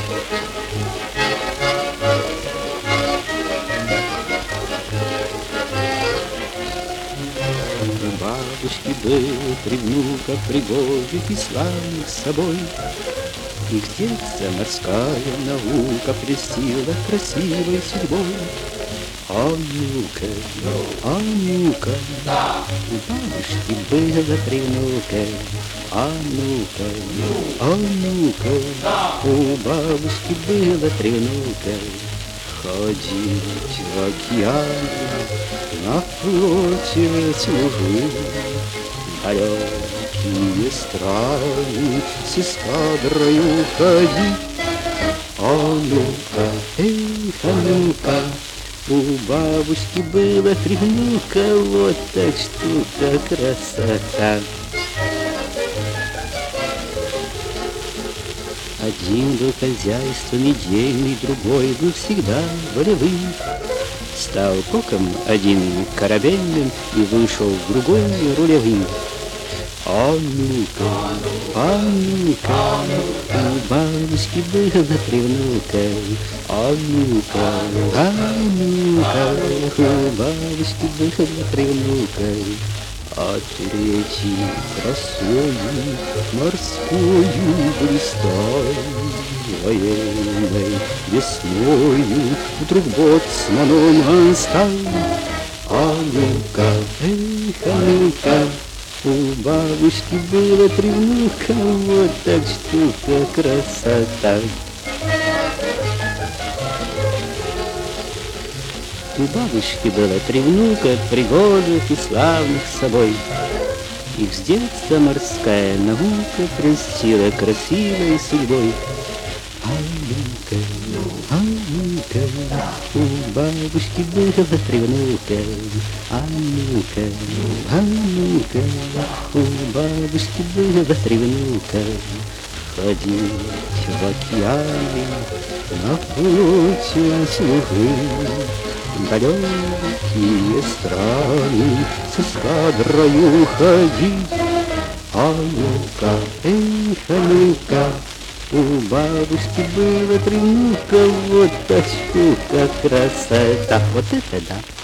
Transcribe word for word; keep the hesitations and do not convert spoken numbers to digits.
У бабушки было три внука пригожих и славных с собой. Их детство морская наука прельстила красивой судьбой. А ну-ка, а ну-ка, у бабушки было три внука. А ну-ка, а ну-ка, у бабушки было три внука. Ходить в океан, на флоте служить, далекие страны с эскадрою ходить. А ну-ка, эх, а ну-ка, у бабушки было три внука, вот так штука красота. Один был хозяйством идейный, другой был всегда волевым. Стал коком один корабельным и вышел в другой рулевым. А ну-ка, а ну-ка, у бабушки было три внука. А ну-ка, а ну-ка, у бабушки было три внука. А третий красою морскою блистал, военной весною вдруг боцманом он стал. А ну-ка, эх, а ну-ка, у бабушки было три внука, вот так штука красота. У бабушки было три внука, пригожих и славных с собой. Их с детства морская наука прельстила красивой судьбой. А ну-ка, а ну-ка, у бабушки было три внука. А ну-ка, а ну-ка, у бабушки было три внука. Ходить в океане, на флоте служить, далекие страны с эскадрою ходить. А ну-ка, эх, а ну-ка, у бабушки было три внука, вот так штука красота. Вот это да!